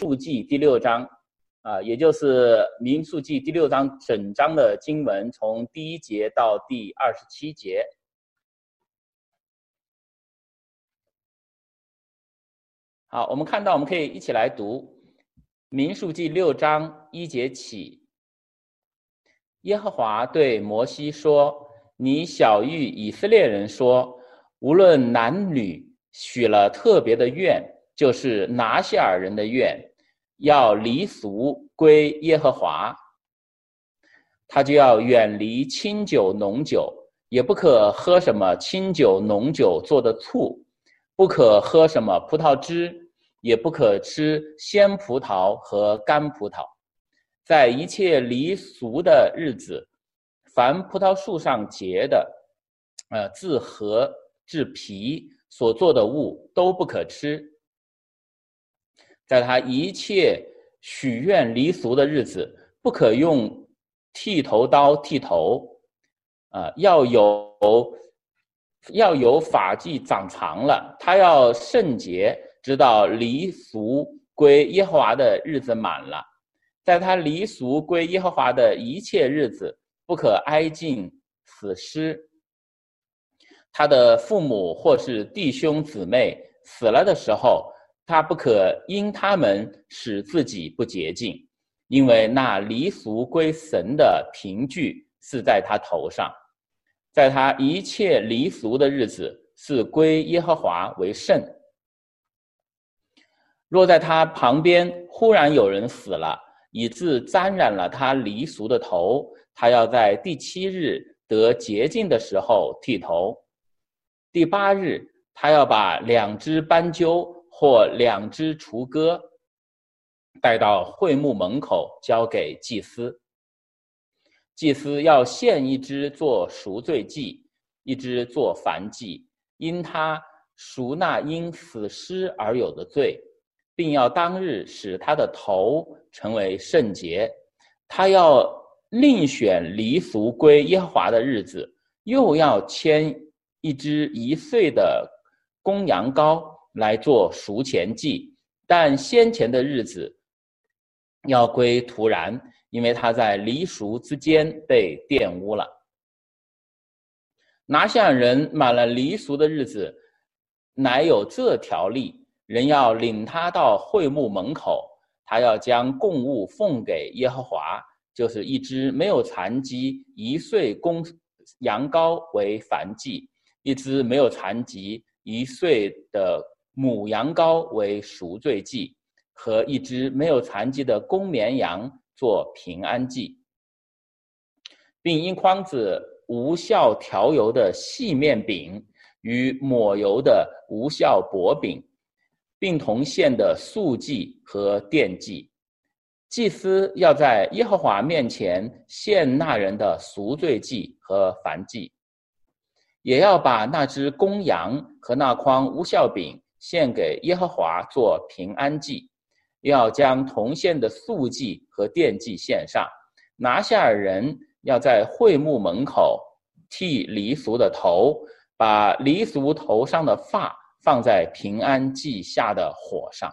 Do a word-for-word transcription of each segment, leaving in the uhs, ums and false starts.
数记第六章啊，也就是民数记第六章整章的经文，从第一节到第二十七节。好，我们看到，我们可以一起来读民数记六章一节起。耶和华对摩西说：你晓谕以色列人说，无论男女许了特别的愿，就是拿西尔人的愿，要离俗归耶和华，他就要远离清酒浓酒，也不可喝什么清酒浓酒做的醋，不可喝什么葡萄汁，也不可吃鲜葡萄和干葡萄。在一切离俗的日子，凡葡萄树上结的呃，自核至皮所做的物都不可吃。在他一切许愿离俗的日子，不可用剃头刀剃头，呃、要有要有发髻长长了，他要圣洁，直到离俗归耶和华的日子满了。在他离俗归耶和华的一切日子，不可挨近死尸。他的父母或是弟兄姊妹死了的时候，他不可因他们使自己不洁净，因为那离俗归神的凭据是在他头上。在他一切离俗的日子，是归耶和华为圣。若在他旁边忽然有人死了，以致沾染了他离俗的头，他要在第七日得洁净的时候剃头。第八日，他要把两只斑鸠或两只雏鸽带到会幕门口，交给祭司。祭司要献一只做赎罪祭，一只做燔祭，因他赎那因死尸而有的罪，并要当日使他的头成为圣洁。他要另选离俗归耶和华的日子，又要牵一只一岁的公羊羔来做赎愆祭，但先前的日子要归徒然，因为他在离俗之间被玷污了。拿西尔人满了离俗的日子，乃有这条例，人要领他到会幕门口，他要将供物奉给耶和华，就是一只没有残疾一岁公羊羔为燔祭，一只没有残疾一岁的母羊羔为赎罪祭，和一只没有残疾的公绵羊做平安祭，并因筐子无酵调油的细面饼与抹油的无酵薄饼，并同献的素祭和奠祭。祭司要在耶和华面前献那人的赎罪祭和燔祭，也要把那只公羊和那筐无酵饼献给耶和华做平安祭，要将同献的素祭和奠祭献上。拿西尔人要在会幕门口剃离俗的头，把离俗头上的发放在平安祭下的火上。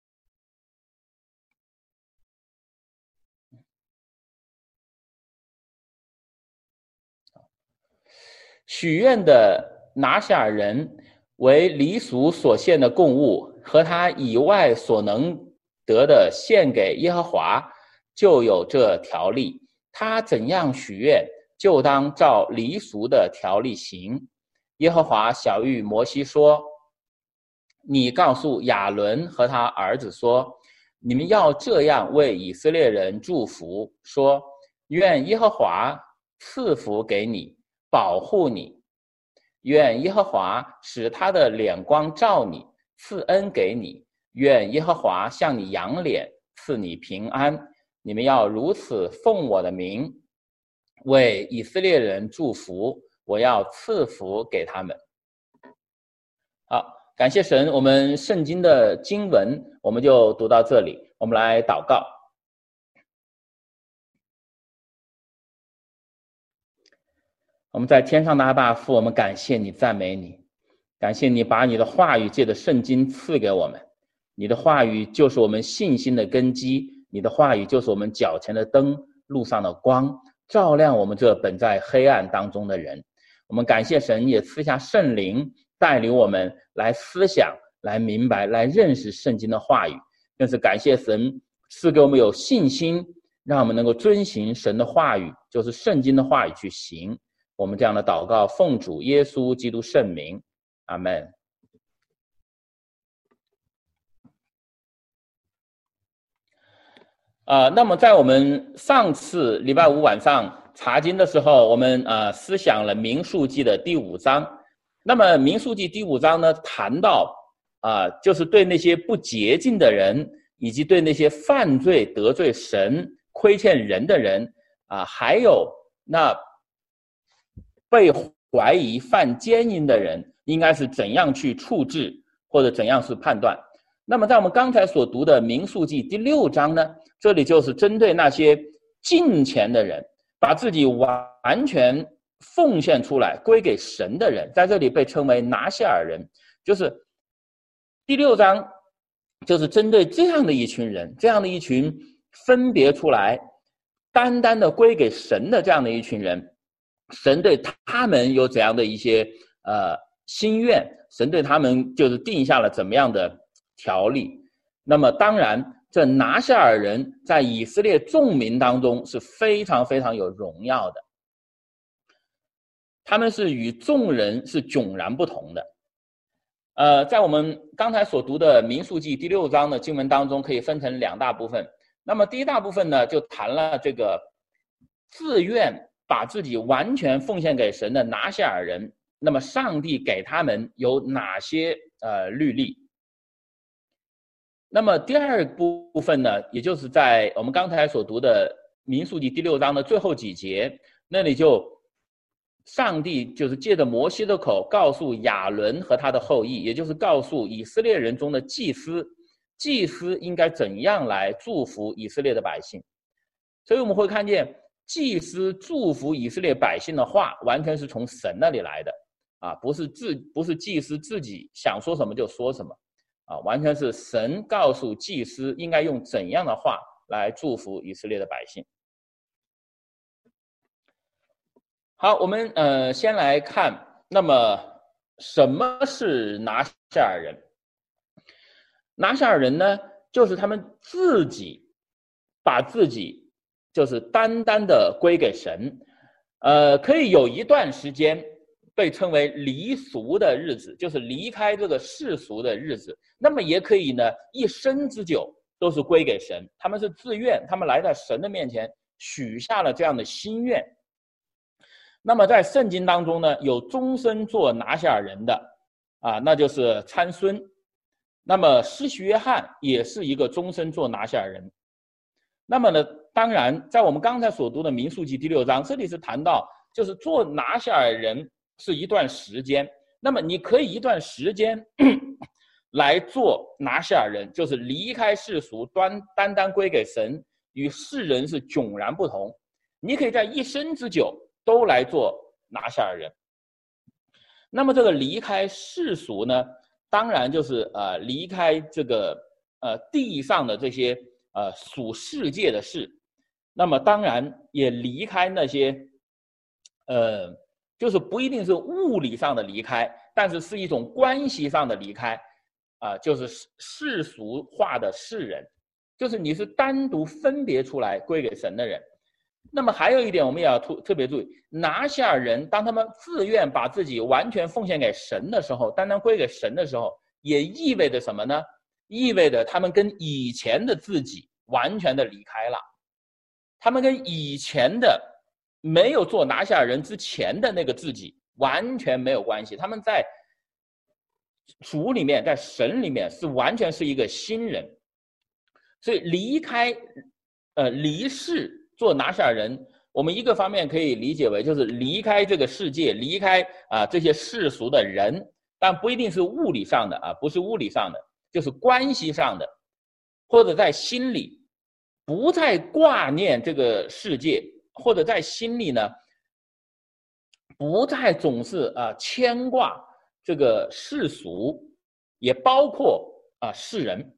许愿的拿西尔人为离俗所献的供物，和他以外所能得的献给耶和华，就有这条例。他怎样许愿，就当照离俗的条例行。耶和华晓谕摩西说：你告诉亚伦和他儿子说，你们要这样为以色列人祝福，说：愿耶和华赐福给你，保护你；愿耶和华使他的脸光照你，赐恩给你；愿耶和华向你扬脸，赐你平安。你们要如此奉我的名为以色列人祝福，我要赐福给他们。好，感谢神，我们圣经的经文我们就读到这里。我们来祷告。我们在天上的阿爸父，我们感谢你，赞美你，感谢你把你的话语借着圣经赐给我们， 你的话语就是我们信心的根基，你的话语就是我们脚前的灯，路上的光，照亮我们这本在黑暗当中的人。我们感谢神，也赐下圣灵带领我们来思想，来明白，来认识圣经的话语。更是感谢神赐给我们有信心，让我们能够遵行神的话语，就是圣经的话语去行。我们这样的祷告奉主耶稣基督圣名，阿们。呃，那么在我们上次礼拜五晚上查经的时候，我们呃思想了民数记的第五章。那么民数记第五章呢，谈到啊、呃，就是对那些不洁净的人，以及对那些犯罪得罪神、亏欠人的人啊、呃，还有那被怀疑犯奸淫的人，应该是怎样去处置，或者怎样去判断。那么在我们刚才所读的民数记第六章呢，这里就是针对那些敬虔的人，把自己完全奉献出来归给神的人，在这里被称为拿西尔人。就是第六章就是针对这样的一群人，这样的一群分别出来单单的归给神的这样的一群人，神对他们有怎样的一些呃心愿，神对他们就是定下了怎么样的条例。那么当然这拿西尔人在以色列众民当中是非常非常有荣耀的，他们是与众人是迥然不同的。呃，在我们刚才所读的民数记第六章的经文当中，可以分成两大部分。那么第一大部分呢，就谈了这个自愿把自己完全奉献给神的拿西尔人，那么上帝给他们有哪些呃律例。那么第二部分呢，也就是在我们刚才所读的民数记第六章的最后几节，那里就上帝就是借着摩西的口告诉亚伦和他的后裔，也就是告诉以色列人中的祭司，祭司应该怎样来祝福以色列的百姓。所以我们会看见祭司祝福以色列百姓的话完全是从神那里来的啊，不是自不是祭司自己想说什么就说什么啊，完全是神告诉祭司应该用怎样的话来祝福以色列的百姓。好，我们呃先来看，那么什么是拿西尔人？拿西尔人呢，就是他们自己把自己就是单单的归给神，呃，可以有一段时间被称为离俗的日子，就是离开这个世俗的日子。那么也可以呢，一生之久都是归给神，他们是自愿，他们来到神的面前许下了这样的心愿。那么在圣经当中呢，有终身做拿西尔人的啊，那就是参孙。那么施洗约翰也是一个终身做拿西尔人。那么呢，当然在我们刚才所读的民数记第六章，这里是谈到就是做拿西尔人是一段时间，那么你可以一段时间来做拿西尔人，就是离开世俗，单单单归给神，与世人是迥然不同。你可以在一生之久都来做拿西尔人。那么这个离开世俗呢，当然就是呃离开这个呃地上的这些呃属世界的事，那么当然也离开那些呃就是不一定是物理上的离开，但是是一种关系上的离开啊、呃，就是世俗化的世人，就是你是单独分别出来归给神的人。那么还有一点我们也要特别注意，拿西尔人当他们自愿把自己完全奉献给神的时候，单单归给神的时候，也意味着什么呢？意味着他们跟以前的自己完全的离开了，他们跟以前的没有做拿西尔人之前的那个自己完全没有关系，他们在主里面，在神里面是完全是一个新人。所以离开呃离世做拿西尔人，我们一个方面可以理解为就是离开这个世界，离开啊、呃、这些世俗的人，但不一定是物理上的啊，不是物理上的，就是关系上的，或者在心里不再挂念这个世界，或者在心里呢不再总是啊、呃、牵挂这个世俗，也包括啊、呃、世人。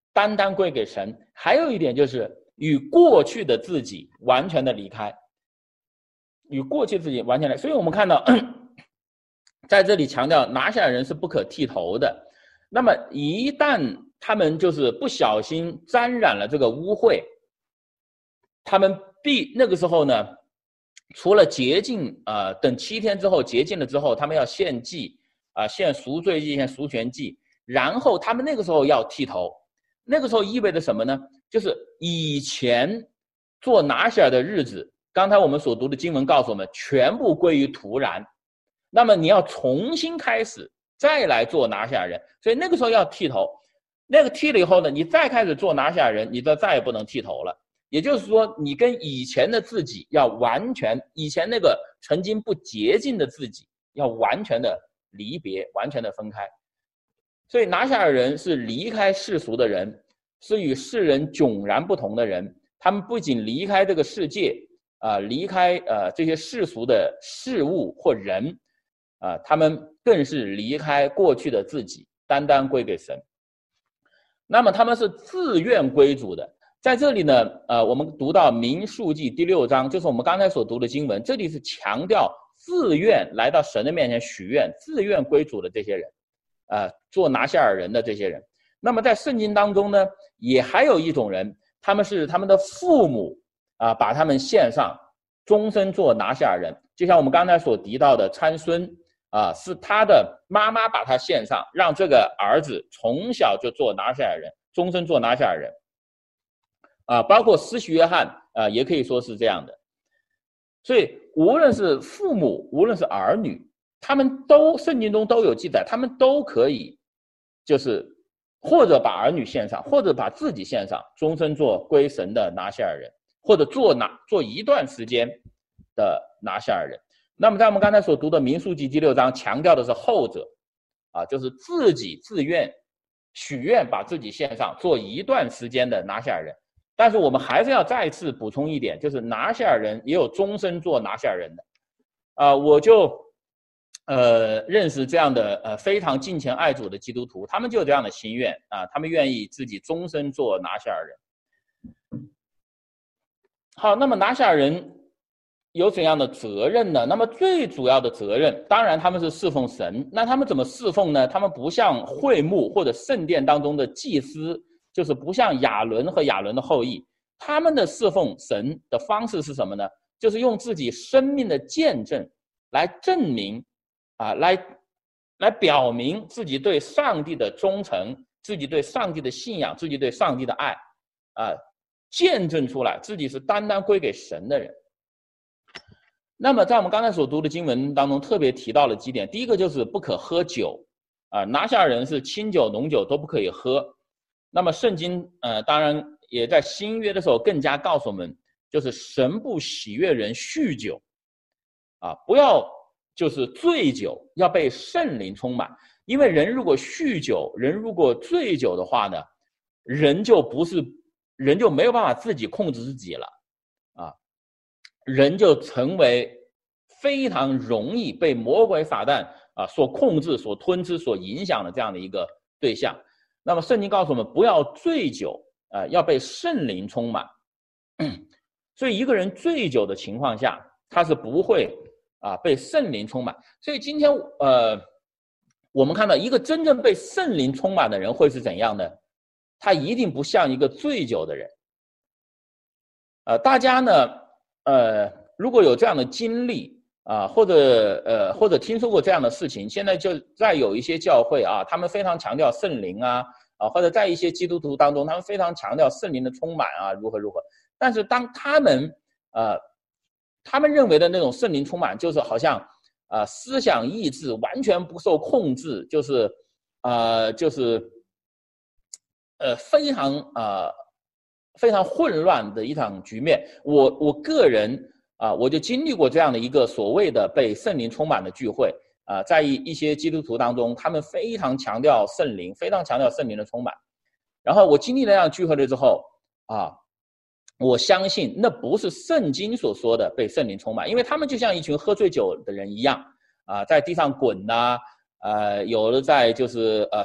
单单归给神。还有一点就是与过去的自己完全的离开，与过去自己完全的。所以我们看到在这里强调拿下人是不可剃头的。那么一旦他们就是不小心沾染了这个污秽，他们必那个时候呢，除了洁净啊、呃，等七天之后洁净了之后，他们要献祭啊、呃，献赎罪祭、献赎全祭，然后他们那个时候要剃头。那个时候意味着什么呢？就是以前做拿西尔的日子，刚才我们所读的经文告诉我们，全部归于徒然。那么你要重新开始，再来做拿西尔人，所以那个时候要剃头。那个剃了以后呢，你再开始做拿西尔人，你就再也不能剃头了。也就是说，你跟以前的自己要完全，以前那个曾经不洁净的自己要完全的离别，完全的分开。所以拿西尔人是离开世俗的人，是与世人迥然不同的人。他们不仅离开这个世界啊、呃，离开呃这些世俗的事物或人啊、呃，他们更是离开过去的自己，单单归给神。那么他们是自愿归主的。在这里呢，呃，我们读到民数记第六章，就是我们刚才所读的经文，这里是强调自愿来到神的面前许愿，自愿归主的这些人，呃，做拿西尔人的这些人。那么在圣经当中呢，也还有一种人，他们是他们的父母啊、呃，把他们献上，终身做拿西尔人。就像我们刚才所提到的参孙啊、呃，是他的妈妈把他献上，让这个儿子从小就做拿西尔人，终身做拿西尔人。啊，包括施洗约翰啊，也可以说是这样的。所以无论是父母，无论是儿女，他们都圣经中都有记载，他们都可以就是或者把儿女献上，或者把自己献上，终身做归神的拿西尔人，或者做拿做一段时间的拿西尔人。那么在我们刚才所读的民数记第六章强调的是后者啊，就是自己自愿许愿把自己献上，做一段时间的拿西尔人。但是我们还是要再次补充一点，就是拿西尔人也有终身做拿西尔人的，啊、呃，我就呃认识这样的呃非常敬虔爱主的基督徒，他们就有这样的心愿啊、呃，他们愿意自己终身做拿西尔人。好，那么拿西尔人有怎样的责任呢？那么最主要的责任，当然他们是侍奉神。那他们怎么侍奉呢？他们不像会幕或者圣殿当中的祭司。就是不像亚伦和亚伦的后裔，他们的侍奉神的方式是什么呢？就是用自己生命的见证来证明啊，来来表明自己对上帝的忠诚，自己对上帝的信仰，自己对上帝的爱啊，见证出来自己是单单归给神的人。那么在我们刚才所读的经文当中特别提到了几点，第一个就是不可喝酒啊，拿西尔人是清酒浓酒都不可以喝。那么圣经呃当然也在新约的时候更加告诉我们，就是神不喜悦人酗酒啊，不要就是醉酒，要被圣灵充满。因为人如果酗酒，人如果醉酒的话呢，人就不是人就没有办法自己控制自己了啊，人就成为非常容易被魔鬼撒旦啊所控制、所吞吃、所影响的这样的一个对象。那么圣经告诉我们不要醉酒啊、呃，要被圣灵充满。所以一个人醉酒的情况下，他是不会啊、呃、被圣灵充满。所以今天呃我们看到一个真正被圣灵充满的人会是怎样的？他一定不像一个醉酒的人。呃大家呢呃如果有这样的经历啊，或者呃，或者听说过这样的事情，现在就在有一些教会啊，他们非常强调圣灵啊，啊，或者在一些基督徒当中，他们非常强调圣灵的充满啊，如何如何。但是当他们呃，他们认为的那种圣灵充满，就是好像呃思想意志完全不受控制，就是呃就是呃非常呃非常混乱的一场局面。我我个人。啊，我就经历过这样的一个所谓的被圣灵充满的聚会啊，在一一些基督徒当中，他们非常强调圣灵，非常强调圣灵的充满。然后我经历了这样聚会了之后啊，我相信那不是圣经所说的被圣灵充满，因为他们就像一群喝醉酒的人一样啊，在地上滚呐、啊，呃，有的在就是呃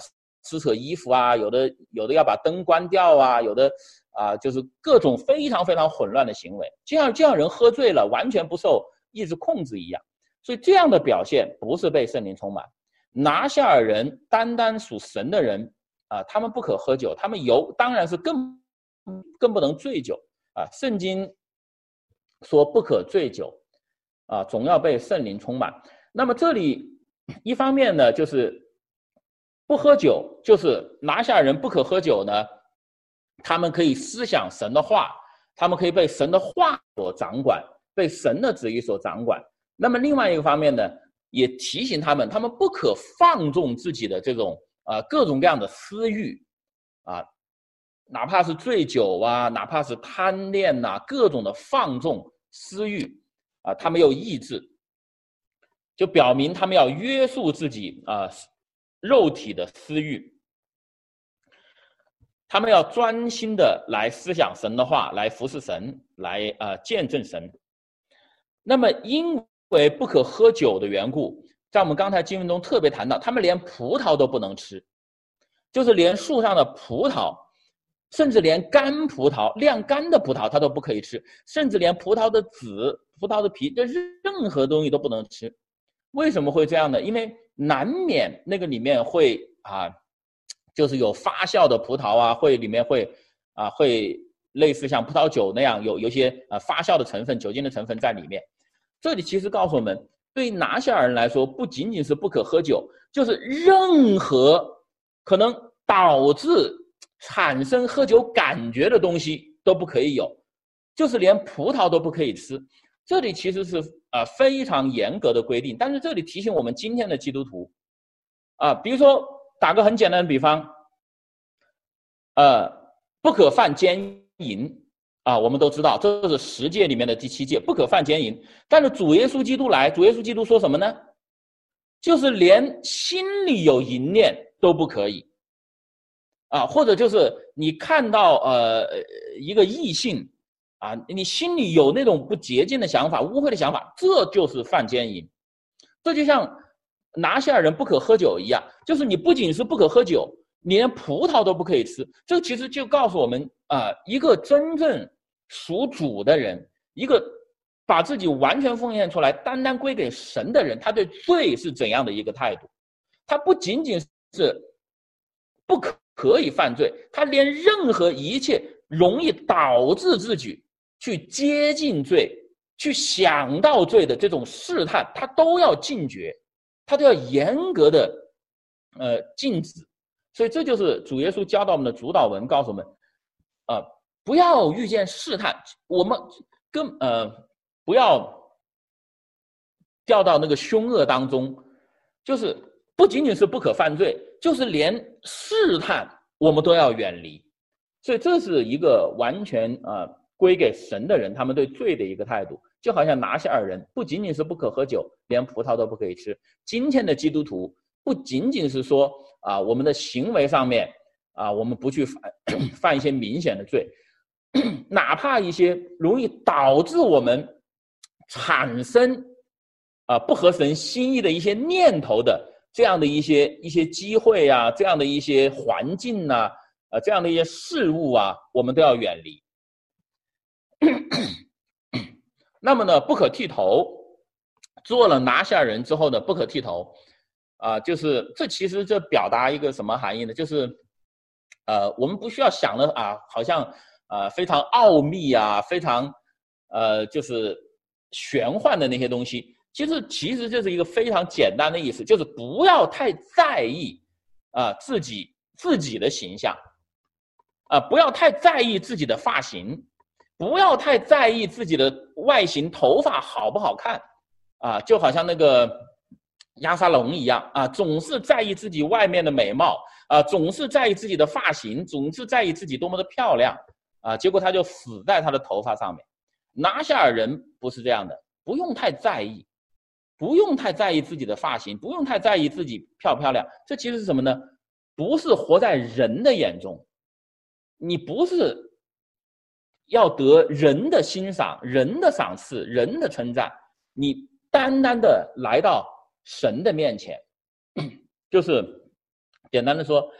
撕扯衣服啊，有的有的要把灯关掉啊，有的啊就是各种非常非常混乱的行为，就像这样人喝醉了，完全不受意志控制一样。所以这样的表现不是被圣灵充满。拿夏尔人单单属神的人啊，他们不可喝酒，他们有当然是更更不能醉酒啊。圣经说不可醉酒啊，总要被圣灵充满。那么这里一方面呢，就是不喝酒，就是拿夏尔人不可喝酒呢，他们可以思想神的话，他们可以被神的话所掌管，被神的旨意所掌管。那么另外一个方面呢，也提醒他们，他们不可放纵自己的这种啊、呃、各种各样的私欲啊，哪怕是醉酒啊，哪怕是贪恋呐、啊，各种的放纵私欲啊，他们有意志，就表明他们要约束自己啊肉体的私欲。他们要专心的来思想神的话，来服侍神，来呃见证神。那么因为不可喝酒的缘故，在我们刚才经文中特别谈到，他们连葡萄都不能吃，就是连树上的葡萄，甚至连干葡萄、晾干的葡萄他都不可以吃，甚至连葡萄的籽、葡萄的皮，这任何东西都不能吃。为什么会这样呢？因为难免那个里面会啊。就是有发酵的葡萄啊，会里面会啊会类似像葡萄酒那样有有一些呃发酵的成分、酒精的成分在里面。这里其实告诉我们，对拿夏尔人来说，不仅仅是不可喝酒，就是任何可能导致产生喝酒感觉的东西都不可以有，就是连葡萄都不可以吃。这里其实是呃非常严格的规定，但是这里提醒我们今天的基督徒啊，比如说。打个很简单的比方，呃，不可犯奸淫啊，我们都知道这是十诫里面的第七诫，不可犯奸淫。但是主耶稣基督来，主耶稣基督说什么呢？就是连心里有淫念都不可以啊，或者就是你看到呃一个异性啊，你心里有那种不洁净的想法、污秽的想法，这就是犯奸淫。这就像拿夏尔人不可喝酒一样，就是你不仅是不可喝酒，你连葡萄都不可以吃。这其实就告诉我们啊、呃，一个真正属主的人，一个把自己完全奉献出来，单单归给神的人，他对罪是怎样的一个态度？他不仅仅是不可以犯罪，他连任何一切容易导致自己去接近罪、去想到罪的这种试探，他都要禁绝。他都要严格的呃禁止，所以这就是主耶稣教导我们的主导文，告诉我们啊、呃，不要遇见试探，我们跟呃不要掉到那个凶恶当中，就是不仅仅是不可犯罪，就是连试探我们都要远离。所以这是一个完全呃归给神的人他们对罪的一个态度。就好像拿夏尔人不仅仅是不可喝酒，连葡萄都不可以吃。今天的基督徒不仅仅是说啊，我们的行为上面啊，我们不去犯犯一些明显的罪，哪怕一些容易导致我们产生啊不合神心意的一些念头的这样的一些一些机会啊，这样的一些环境啊，啊这样的一些事物啊，我们都要远离。那么呢，不可剃头，做了拿夏人之后呢，不可剃头，啊、呃，就是这其实这表达一个什么含义呢？就是，呃，我们不需要想的啊，好像呃非常奥秘啊，非常呃就是玄幻的那些东西，其实其实就是一个非常简单的意思，就是不要太在意啊、呃、自己自己的形象，啊、呃，不要太在意自己的发型。不要太在意自己的外形，头发好不好看啊？就好像那个亚沙龙一样啊，总是在意自己外面的美貌啊，总是在意自己的发型，总是在意自己多么的漂亮啊，结果他就死在他的头发上面。拿夏尔人不是这样的，不用太在意，不用太在意自己的发型，不用太在意自己漂不漂亮。这其实是什么呢？不是活在人的眼中，你不是要得人的欣赏、人的赏赐、人的称赞，你单单的来到神的面前，就是简单的说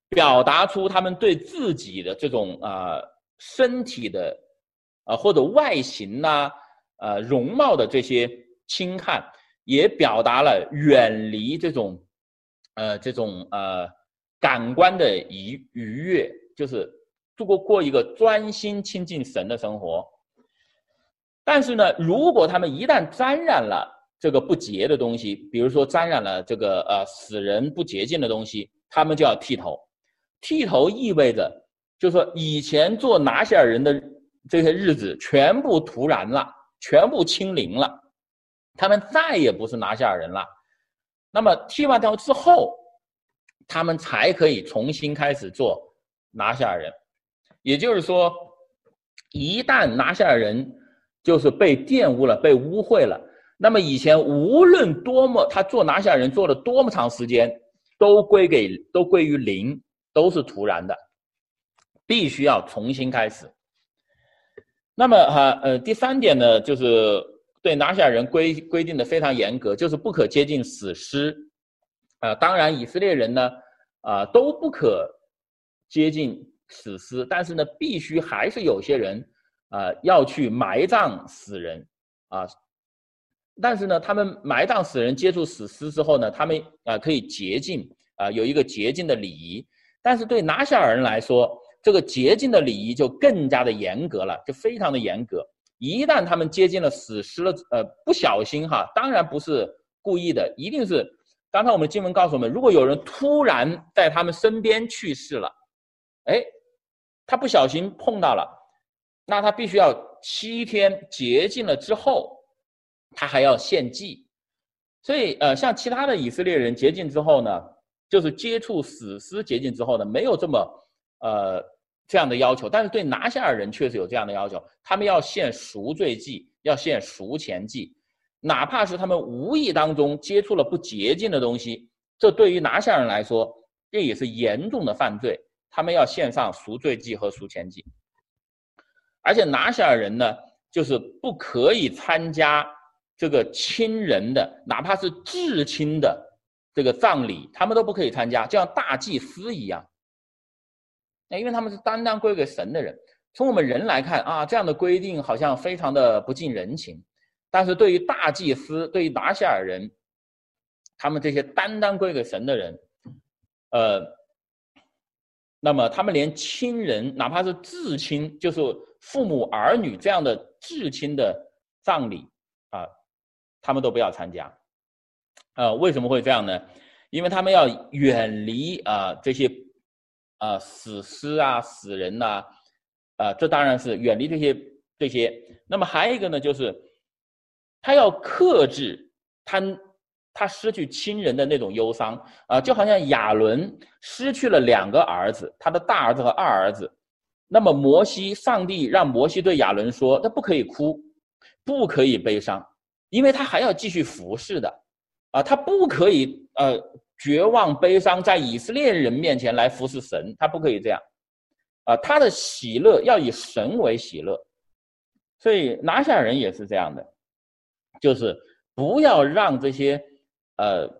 表达出他们对自己的这种啊、呃、身体的啊、呃、或者外形呐、啊、呃容貌的这些轻看，也表达了远离这种呃这种呃感官的愉愉悦，就是度过过一个专心亲近神的生活。但是呢，如果他们一旦沾染了这个不洁的东西，比如说沾染了这个呃使人不洁净的东西，他们就要剃头。剃头意味着，就是说以前做拿西尔人的这些日子全部徒然了，全部清零了，他们再也不是拿西尔人了。那么剃完头之后，他们才可以重新开始做拿西尔人。也就是说，一旦拿西尔人就是被玷污了，被污秽了，那么以前无论多么他做拿西尔人做了多么长时间，都归给都归于零，都是徒然的，必须要重新开始。那么哈呃第三点呢，就是对拿西尔人规规定的非常严格，就是不可接近死尸。呃，当然以色列人呢啊、呃、都不可接近死尸，但是呢必须还是有些人啊、呃、要去埋葬死人啊。但是呢，他们埋葬死人、接触死尸之后呢，他们啊、呃、可以洁净啊、呃，有一个洁净的礼仪。但是对拿西尔人来说，这个洁净的礼仪就更加的严格了，就非常的严格。一旦他们接近了死尸了，呃，不小心哈，当然不是故意的，一定是刚才我们经文告诉我们，如果有人突然在他们身边去世了，哎，他不小心碰到了，那他必须要七天洁净了之后，他还要献祭。所以呃，像其他的以色列人洁净之后呢，就是接触死尸洁净之后呢，没有这么呃这样的要求，但是对拿西尔人确实有这样的要求，他们要献赎罪祭，要献赎愆祭，哪怕是他们无意当中接触了不洁净的东西，这对于拿西尔人来说，这也是严重的犯罪，他们要献上赎罪祭和赎愆祭。而且拿西尔人呢，就是不可以参加这个亲人的，哪怕是至亲的这个葬礼，他们都不可以参加，就像大祭司一样。那因为他们是单单归给神的人，从我们人来看啊，这样的规定好像非常的不近人情。但是对于大祭司，对于拿西尔人，他们这些单单归给神的人，呃，那么他们连亲人，哪怕是至亲，就是父母儿女这样的至亲的葬礼啊，他们都不要参加。呃，为什么会这样呢？因为他们要远离啊、呃、这些啊、呃、死尸啊、死人呐、啊，啊、呃，这当然是远离这些这些。那么还有一个呢，就是他要克制他他失去亲人的那种忧伤啊、呃，就好像亚伦失去了两个儿子，他的大儿子和二儿子。那么摩西，上帝让摩西对亚伦说，他不可以哭，不可以悲伤，因为他还要继续服侍的。啊，他不可以呃绝望悲伤，在以色列人面前来服侍神，他不可以这样。啊，他的喜乐要以神为喜乐。所以拿西尔人也是这样的，就是不要让这些呃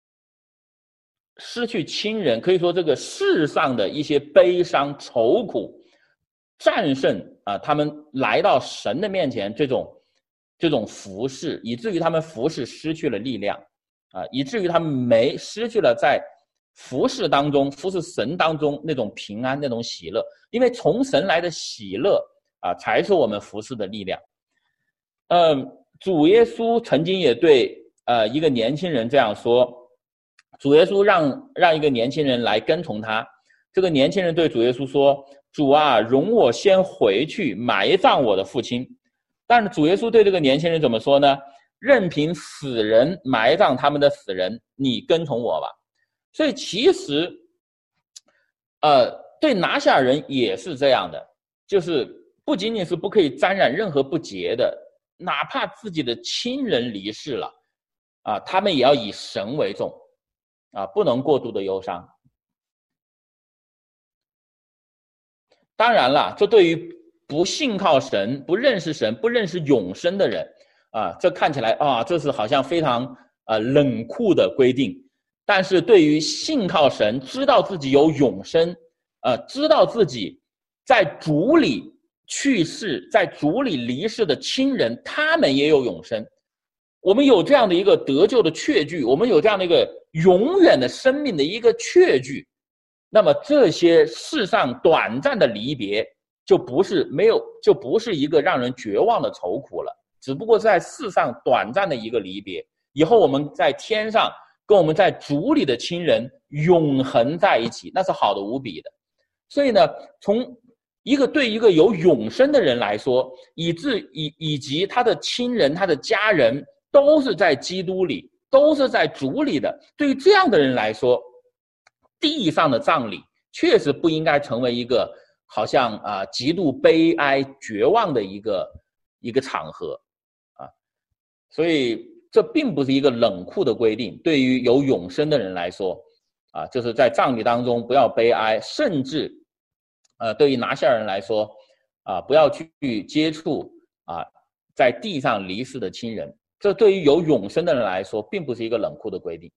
失去亲人，可以说这个世上的一些悲伤愁苦，战胜啊、呃、他们来到神的面前这种这种服侍，以至于他们服侍失去了力量。啊，以至于他们没失去了在服侍当中、服侍神当中那种平安、那种喜乐，因为从神来的喜乐啊，才是我们服侍的力量。嗯，主耶稣曾经也对呃一个年轻人这样说，主耶稣让让一个年轻人来跟从他，这个年轻人对主耶稣说：“主啊，容我先回去埋葬我的父亲。”但是主耶稣对这个年轻人怎么说呢？任凭死人埋葬他们的死人，你跟从我吧。所以其实呃，对拿西尔人也是这样的，就是不仅仅是不可以沾染任何不洁的，哪怕自己的亲人离世了啊，他们也要以神为重啊，不能过度的忧伤。当然了，这对于不信靠神、不认识神、不认识永生的人啊，这看起来啊，这是好像非常啊冷酷的规定。 但是对于信靠神，知道自己有永生，呃，知道自己在主里去世，在主里离世的亲人，他们也有永生。我们有这样的一个得救的确据，我们有这样的一个永远的生命的一个确据，那么这些世上短暂的离别就不是没有，就不是一个让人绝望的愁苦了，只不过在世上短暂的一个离别，以后我们在天上跟我们在主里的亲人永恒在一起，那是好的无比的。所以呢，从一个对一个有永生的人来说，以至以以及他的亲人、他的家人都是在基督里，都是在主里的。对于这样的人来说，地上的葬礼确实不应该成为一个好像啊、呃、极度悲哀、绝望的一个一个场合啊。所以这并不是一个冷酷的规定。对于有永生的人来说，啊，就是在葬礼当中不要悲哀，甚至，呃，对于拿西尔人来说，啊，不要去接触啊在地上离世的亲人。这对于有永生的人来说，并不是一个冷酷的规定。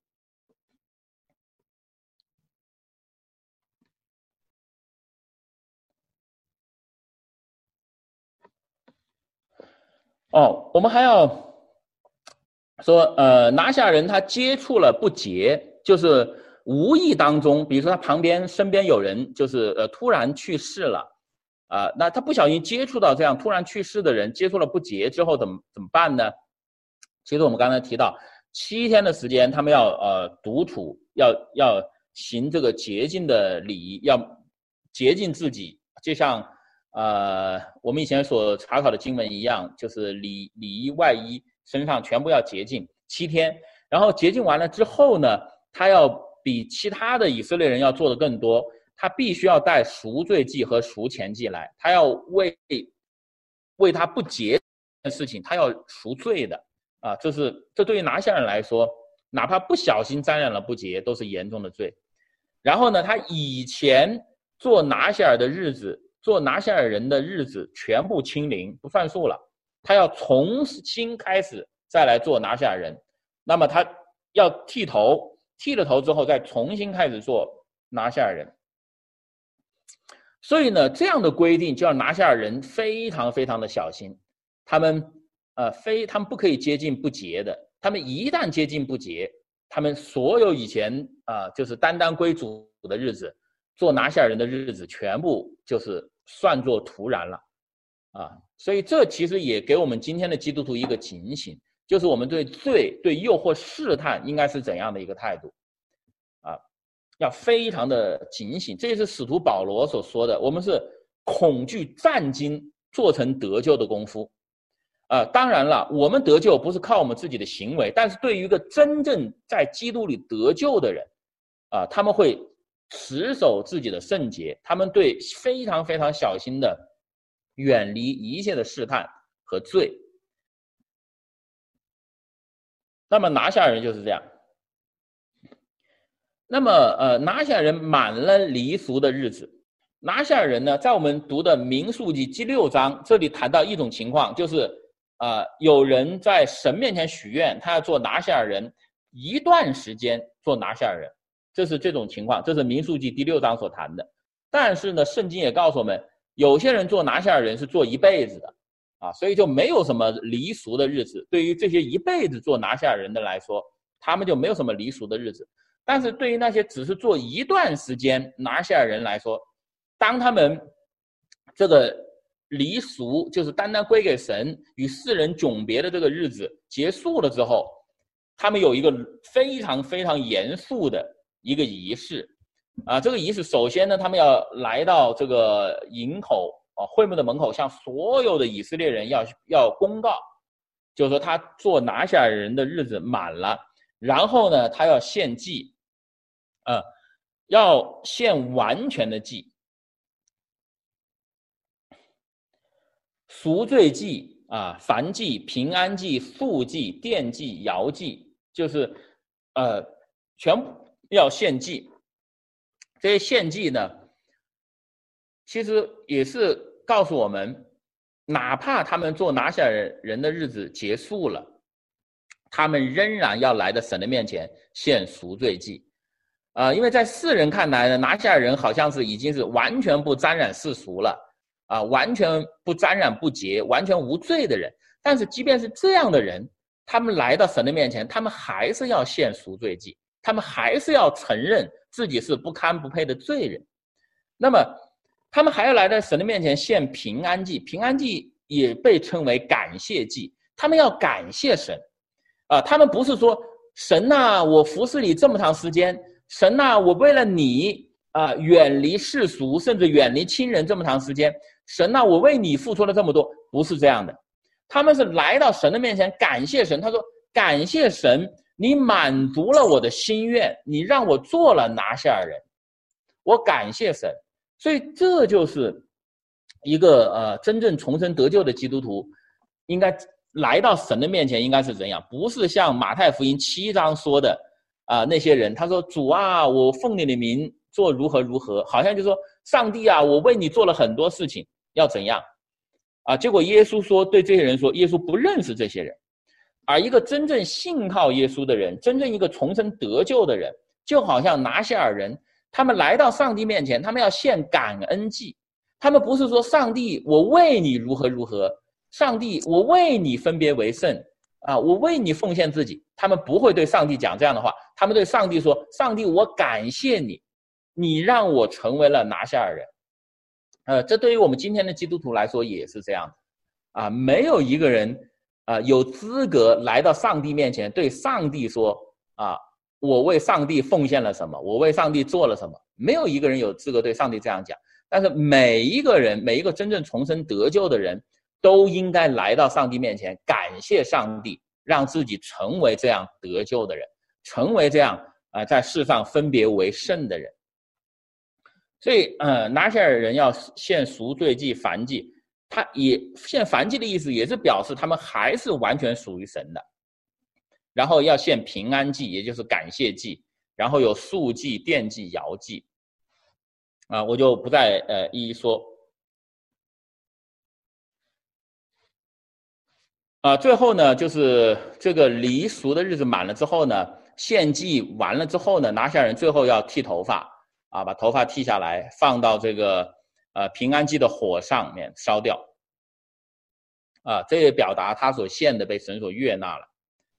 哦，我们还要说，呃，拿西尔人他接触了不洁，就是无意当中，比如说他旁边身边有人就是呃突然去世了，啊、呃，那他不小心接触到这样突然去世的人，接触了不洁之后怎么怎么办呢？其实我们刚才提到，七天的时间，他们要呃独处，要要行这个洁净的礼仪，要洁净自己，就像呃我们以前所查考的经文一样，就是里里衣外衣身上全部要洁净七天，然后洁净完了之后呢，他要比其他的以色列人要做的更多，他必须要带赎罪祭和赎愆祭来，他要为为他不洁的事情，他要赎罪的。啊，这是这对于拿西尔人来说，哪怕不小心沾染了不洁，都是严重的罪。然后呢，他以前做拿西尔的日子，做拿西尔人的日子全部清零，不算数了。他要重新开始再来做拿西尔人，那么他要剃头，剃了头之后再重新开始做拿西尔人。所以呢，这样的规定就让拿西尔人非常非常的小心，他们。呃，非他们不可以接近不洁的，他们一旦接近不洁，他们所有以前啊、呃、就是单单归主的日子，做拿西尔人的日子，全部就是算作徒然了啊。所以这其实也给我们今天的基督徒一个警醒，就是我们对罪、对诱惑、试探应该是怎样的一个态度啊，要非常的警醒。这也是使徒保罗所说的，我们是恐惧战惊，做成得救的功夫。呃，当然了，我们得救不是靠我们自己的行为，但是对于一个真正在基督里得救的人，啊、呃，他们会持守自己的圣洁，他们对非常非常小心的远离一切的试探和罪。那么拿西尔人就是这样。那么呃，拿西尔人满了离俗的日子，拿西尔人呢，在我们读的民数记第六章，这里谈到一种情况，就是。啊、呃，有人在神面前许愿，他要做拿西尔人一段时间做拿西尔人，这是这种情况，这是民数记第六章所谈的。但是呢，圣经也告诉我们，有些人做拿西尔人是做一辈子的啊，所以就没有什么离俗的日子。对于这些一辈子做拿西尔人的来说，他们就没有什么离俗的日子。但是对于那些只是做一段时间拿西尔人来说，当他们这个离俗，就是单单归给神与世人迥别的这个日子结束了之后，他们有一个非常非常严肃的一个仪式啊。这个仪式首先呢，他们要来到这个营口啊会幕的门口，向所有的以色列人要要公告，就是说他做拿西尔人的日子满了，然后呢，他要献祭，呃，要献完全的祭。赎罪祭啊、燔祭、平安祭、素祭、奠祭、摇祭，就是呃全部要献祭。这些献祭呢，其实也是告诉我们，哪怕他们做拿西尔人的日子结束了， 他们仍然要来到神的面前献赎罪祭。啊、呃，因为在世人看来呢，拿西尔人好像是已经是完全不沾染世俗了，啊、呃，完全不沾染不洁，完全无罪的人。但是即便是这样的人，他们来到神的面前，他们还是要献赎罪祭，他们还是要承认自己是不堪不配的罪人。那么他们还要来到神的面前献平安祭，平安祭也被称为感谢祭，他们要感谢神啊、呃，他们不是说神呐、啊，我服侍你这么长时间，神呐、啊，我为了你啊、呃，远离世俗，甚至远离亲人这么长时间，神呐、啊，我为你付出了这么多，不是这样的。他们是来到神的面前感谢神，他说感谢神，你满足了我的心愿，你让我做了拿西尔人，我感谢神。所以这就是一个呃真正重生得救的基督徒应该来到神的面前应该是怎样，不是像马太福音七章说的啊、呃、那些人，他说主啊，我奉你的名做如何如何，好像就说上帝啊，我为你做了很多事情，要怎样啊？结果耶稣说，对这些人说，耶稣不认识这些人。而一个真正信靠耶稣的人，真正一个重生得救的人，就好像拿西尔人，他们来到上帝面前，他们要献感恩祭。他们不是说上帝我为你如何如何，上帝我为你分别为圣啊，我为你奉献自己。他们不会对上帝讲这样的话，他们对上帝说，上帝我感谢你，你让我成为了拿西尔人。呃，这对于我们今天的基督徒来说也是这样的啊，没有一个人啊、呃、有资格来到上帝面前对上帝说啊，我为上帝奉献了什么，我为上帝做了什么，没有一个人有资格对上帝这样讲。但是每一个人，每一个真正重生得救的人，都应该来到上帝面前感谢上帝，让自己成为这样得救的人，成为这样啊、呃、在世上分别为圣的人。所以呃拿西尔人要献赎罪祭燔祭，他也献燔祭的意思也是表示他们还是完全属于神的。然后要献平安祭，也就是感谢祭，然后有素祭、奠祭、摇祭啊，我就不再呃一一说啊。最后呢，就是这个离俗的日子满了之后呢，献祭完了之后呢，拿西尔人最后要剃头发啊，把头发剃下来，放到这个呃平安祭的火上面烧掉啊，这也表达他所献的被神所悦纳了。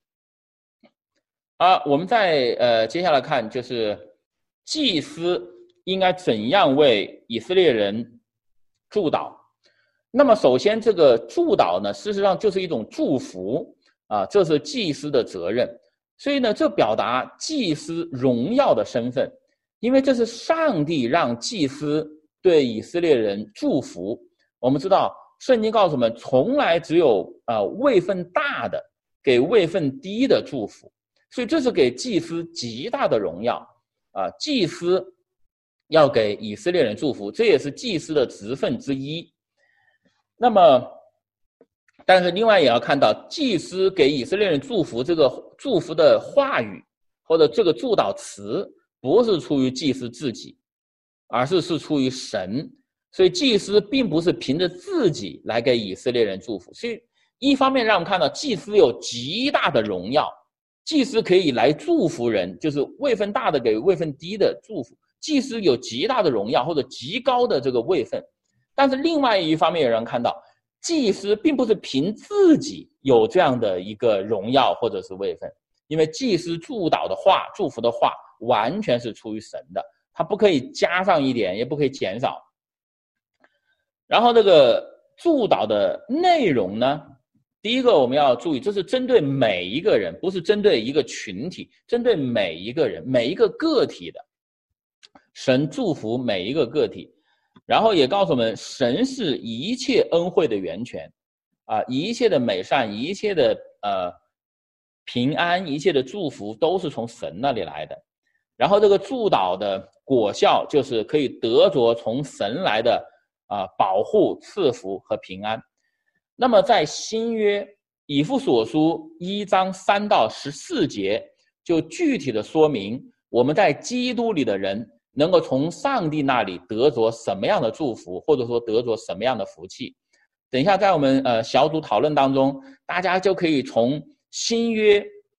啊，我们再呃接下来看，就是祭司应该怎样为以色列人祝祷。那么首先这个祝祷呢，事实上就是一种祝福啊，这是祭司的责任。所以呢，这表达祭司荣耀的身份，因为这是上帝让祭司对以色列人祝福。我们知道圣经告诉我们，从来只有呃位分大的给位分低的祝福。所以这是给祭司极大的荣耀啊！祭司要给以色列人祝福，这也是祭司的职分之一。那么，但是另外也要看到，祭司给以色列人祝福，这个祝福的话语或者这个祝祷词，不是出于祭司自己，而是是出于神。所以祭司并不是凭着自己来给以色列人祝福。所以一方面让我们看到祭司有极大的荣耀。祭司可以来祝福人，就是位分大的给位分低的祝福。祭司有极大的荣耀或者极高的这个位分，但是另外一方面有人看到，祭司并不是凭自己有这样的一个荣耀或者是位分，因为祭司祝祷的话、祝福的话完全是出于神的，他不可以加上一点，也不可以减少。然后这个祝祷的内容呢？第一个我们要注意，这是针对每一个人，不是针对一个群体，针对每一个人，每一个个体的。神祝福每一个个体，然后也告诉我们，神是一切恩惠的源泉啊，一切的美善，一切的呃平安，一切的祝福都是从神那里来的。然后这个祝祷的果效就是可以得着从神来的啊保护、赐福和平安。那么在新约以弗所书一章三到十四节，就具体的说明我们在基督里的人能够从上帝那里得着什么样的祝福，或者说得着什么样的福气。等一下在我们呃小组讨论当中，大家就可以从新约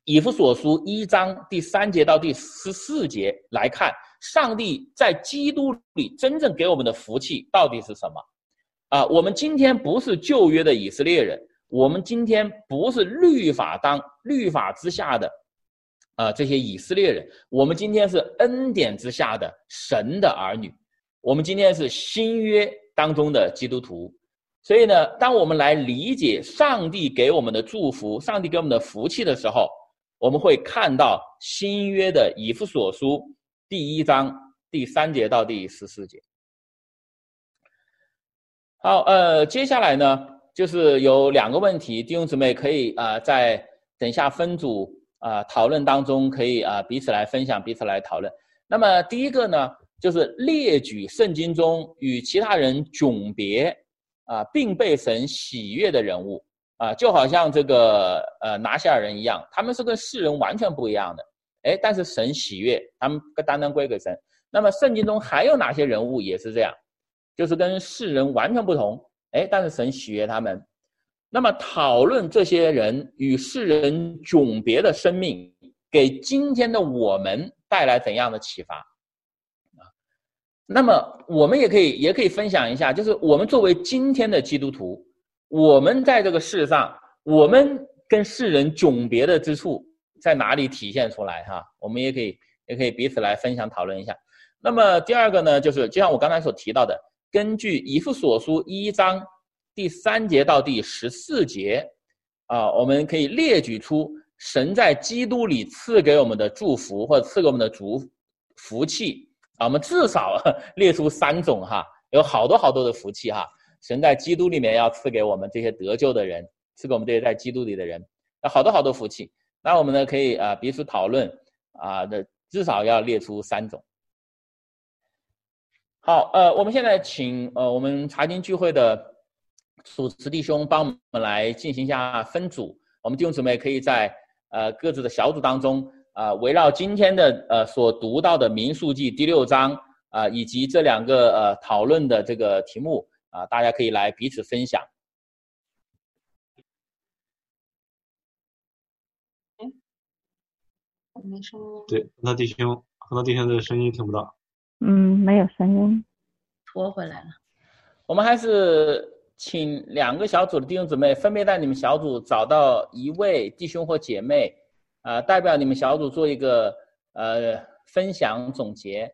以弗所书一章第三节到第十四节来看，上帝在基督里真正给我们的福气到底是什么？啊，我们今天不是旧约的以色列人，我们今天不是律法当律法之下的啊这些以色列人，我们今天是恩典之下的神的儿女，我们今天是新约当中的基督徒。所以呢，当我们来理解上帝给我们的祝福，上帝给我们的福气的时候，我们会看到新约的以弗所书第一章第三节到第十四节。好，呃，接下来呢，就是有两个问题，弟兄姊妹可以啊、呃，在等一下分组啊、呃、讨论当中，可以啊、呃、彼此来分享，彼此来讨论。那么第一个呢，就是列举圣经中与其他人迥别啊、呃，并被神喜悦的人物。啊，就好像这个呃拿西尔人一样，他们是跟世人完全不一样的，哎，但是神喜悦，他们单单归给神。那么圣经中还有哪些人物也是这样，就是跟世人完全不同，哎，但是神喜悦他们。那么讨论这些人与世人迥别的生命，给今天的我们带来怎样的启发？那么我们也可以也可以分享一下，就是我们作为今天的基督徒，我们在这个世上，我们跟世人迥别的之处在哪里体现出来哈？我们也可以也可以彼此来分享讨论一下。那么第二个呢，就是就像我刚才所提到的，根据以弗所书一章第三节到第十四节啊，我们可以列举出神在基督里赐给我们的祝福或者赐给我们的祝福气啊，我们至少列出三种哈，有好多好多的福气哈。神在基督里面要赐给我们这些得救的人，赐给我们这些在基督里的人，好多好多福气。那我们呢可以啊、呃、彼此讨论啊的，至少要列出三种。好，呃，我们现在请呃我们查经聚会的主持弟兄帮我们来进行一下分组。我们弟兄姊妹可以在呃各自的小组当中啊、呃，围绕今天的呃所读到的民数记第六章啊、呃，以及这两个呃讨论的这个题目。啊，大家可以来彼此分享。 没声音。 对，很多弟兄，很多弟兄的声音听不到。 嗯，没有声音。 拖回来了。 我们还是请两个小组的弟兄姊妹分别在你们小组找到一位弟兄或姐妹，啊、呃，代表你们小组做一个呃分享总结。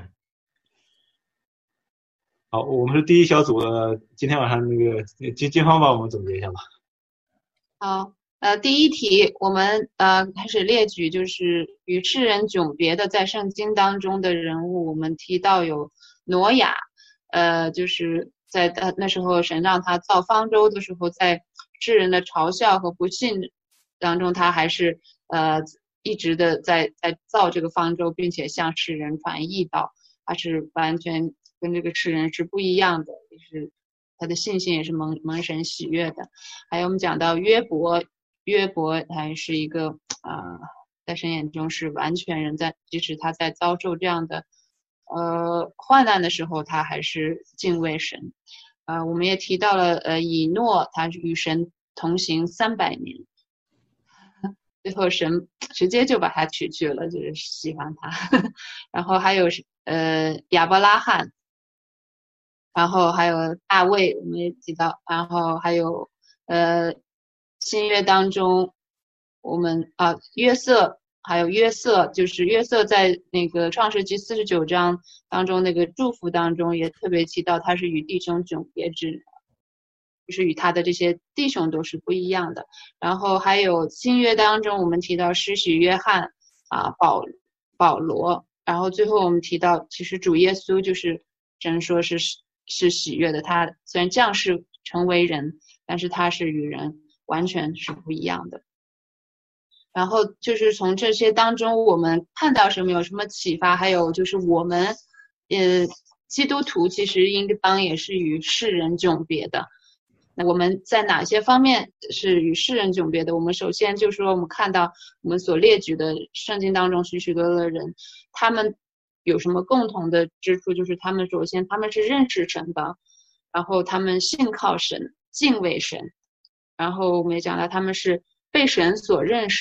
好，我们是第一小组的，今天晚上那个金金芳帮我们总结一下吧。 好，呃，第一题，我们呃开始列举，就是与世人迥别的在圣经当中的人物。我们提到有挪亚，呃，就是在他那时候神让他造方舟的时候，在世人的嘲笑和不信当中，他还是呃一直的在在造这个方舟，并且向世人传义道，他是完全跟这个世人是不一样的，就是他的信心也是蒙蒙神喜悦的。还有我们讲到约伯，约伯还是一个啊、呃，在神眼中是完全人，在即使他在遭受这样的呃患难的时候，他还是敬畏神。呃，我们也提到了呃以诺，他与神同行三百年，最后神直接就把他取去了，就是喜欢他。然后还有呃亚伯拉罕。然后还有大卫，我们也提到，然后还有呃新约当中，我们啊约瑟，还有约瑟，就是约瑟在那个创世纪四十九章当中那个祝福当中也特别提到，他是与弟兄迥别之人，就是与他的这些弟兄都是不一样的。然后还有新约当中，我们提到施洗约翰啊保保罗，然后最后我们提到，其实主耶稣就是真说是。是喜悦的，他虽然降世成为人，但是他是与人完全是不一样的。然后就是从这些当中我们看到什么，有什么启发，还有就是我们呃基督徒其实应当也是与世人迥别的。那我们在哪些方面是与世人迥别的？我们首先就是说我们看到我们所列举的圣经当中许许多多的人，他们有什么共同的之处，就是他们首先他们是认识神的，然后他们信靠神，敬畏神，然后我们也讲到他们是被神所认识的，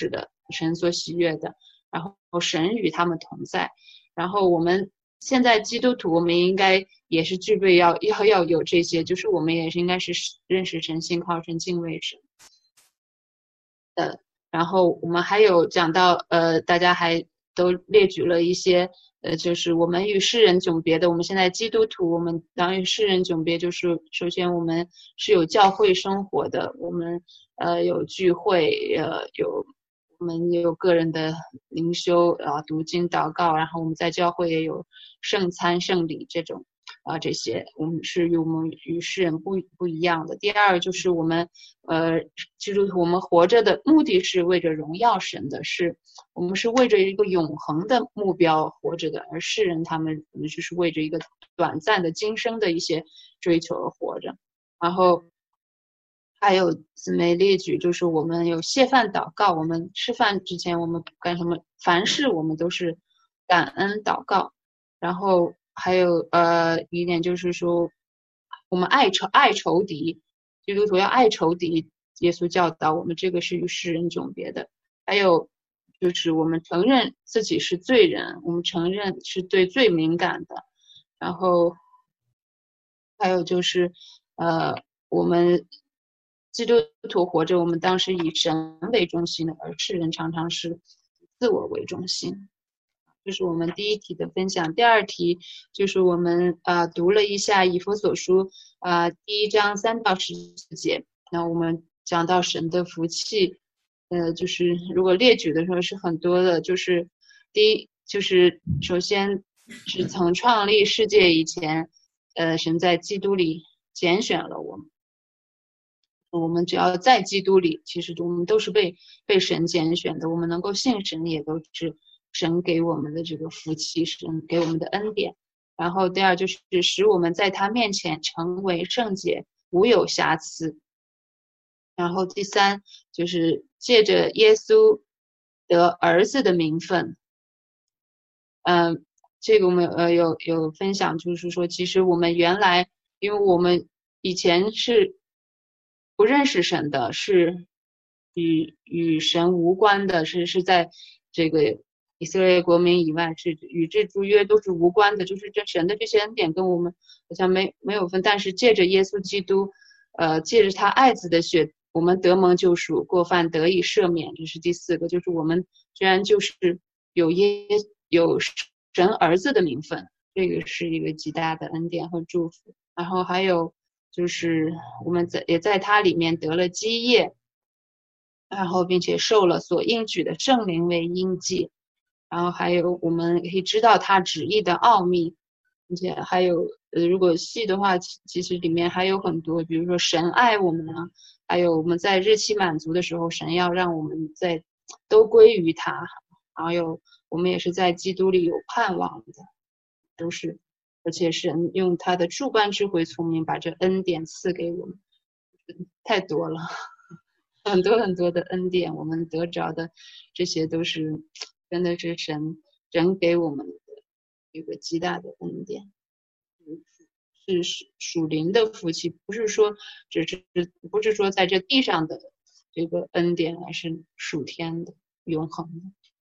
神所喜悦的，然后神与他们同在。然后我们现在基督徒，我们应该也是具备要要要有这些，就是我们也是应该是认识神、信靠神、敬畏神的。然后我们还有讲到，呃，大家还都列举了一些，呃，就是我们与世人迥别的。我们现在基督徒，我们当与世人迥别，就是首先我们是有教会生活的，我们呃有聚会，呃有我们也有个人的灵修啊、读经、祷告，然后我们在教会也有圣餐、圣礼这种啊，这些我们是与我们与世人不不一样的。第二就是我们呃基督徒，我们活着的目的是为着荣耀神的，是我们是为着一个永恒的目标活着的，而世人他们就是为着一个短暂的今生的一些追求而活着。然后还有姊妹列举，就是我们有谢饭祷告，我们吃饭之前我们干什么？凡事我们都是感恩祷告。然后还有呃一点就是说，我们爱仇爱仇敌，基督徒要爱仇敌，耶稣教导我们这个是与世人迥别的。还有就是我们承认自己是罪人，我们承认是对罪敏感的。然后还有就是呃我们基督徒活着，我们当时以神为中心的，而世人常常是自我为中心。这是我们第一题的分享。第二题就是我们呃读了一下以弗所书啊、呃、第一章三到十节，那我们讲到神的福气，呃就是如果列举的时候是很多的，就是第一就是首先是从创立世界以前，呃神在基督里拣选了我们。我们只要在基督里，其实我们都是被被神拣选的，我们能够信神，也都是神给我们的这个福气，神给我们的恩典。然后第二就是使我们在他面前成为圣洁，无有瑕疵。然后第三就是借着耶稣得儿子的名分。嗯、呃，这个我们呃有有分享，就是说其实我们原来因为我们以前是不认识神的，是与与神无关的，是是在这个以色列国民以外，是与这诸约都是无关的，就是这神的这些恩典跟我们好像没没有分。但是借着耶稣基督，呃，借着他爱子的血，我们得蒙救赎，过犯得以赦免。这是第四个，就是我们居然就是有耶有神儿子的名分，这个是一个极大的恩典和祝福。然后还有就是我们在也在他里面得了基业，然后并且受了所应许的圣灵为印记。然后还有我们可以知道他旨意的奥秘，并且还有呃，如果细的话，其实里面还有很多，比如说神爱我们啊，还有我们在日期满足的时候，神要让我们在都归于他，还有我们也是在基督里有盼望的，都是，而且神用他的主观智慧聪明把这恩典赐给我们，太多了，很多很多的恩典，我们得着的这些都是真的是神神给我们的一个极大的恩典，是属灵的福气，不是说只是不是说在这地上的这个恩典，而是属天的永恒的。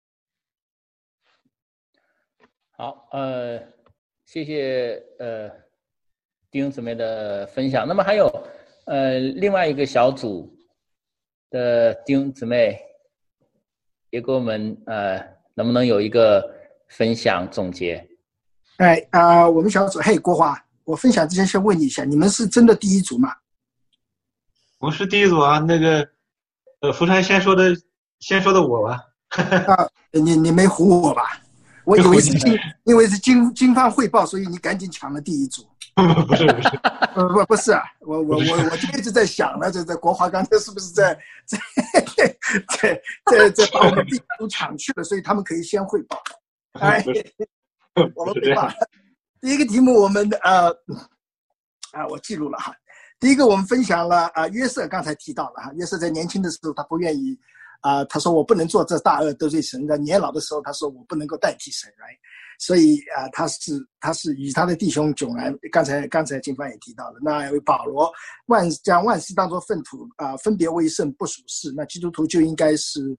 好，呃，谢谢呃弟兄姊妹的分享。那么还有呃另外一个小组的弟兄姊妹也给我们呃能不能有一个分享总结？ 哎啊、呃，我们小组，嘿，国华，我分享之前先问你一下，你们是真的第一组吗？ 我是第一组啊，那个呃，福川先说的，先说的我吧。 啊，你你没唬我吧？我以为是经，因为是经经方汇报，所以你赶紧抢了第一组。 不是不是， 不不不是啊，我我我我就一直在想了，这这国华刚才是不是在在在在在把我们第一组抢去了，所以他们可以先汇报。哎，我们汇报。第一个题目我们呃啊我记录了哈。第一个我们分享了啊，约瑟刚才提到了哈，约瑟在年轻的时候他不愿意啊，他说我不能做这大恶得罪神的，年老的时候他说我不能够代替神来。所以啊，他是他是与他的弟兄迥然，刚才刚才金帆也提到了，那保罗万将万事当作粪土啊，分别为圣不属世，那基督徒就应该是